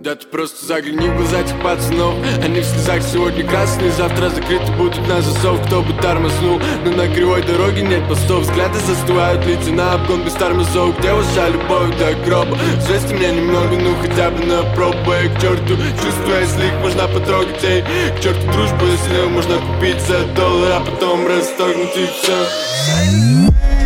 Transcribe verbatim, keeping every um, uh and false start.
Да ты просто загляни в глаза этих пацанов. Они в слезах сегодня красные, завтра закрыты будут на засов. Кто бы тормознул, но на кривой дороге нет постов. Взгляды застывают, лица на обгон без тормозов. Где ваша любовь до гроба? Звезды меня немного, ну хотя бы на пробу. Эй, к черту чувства, если их можно потрогать. Эй, к черту дружбу, если ее можно купить за доллар, а потом расторгнуть и все.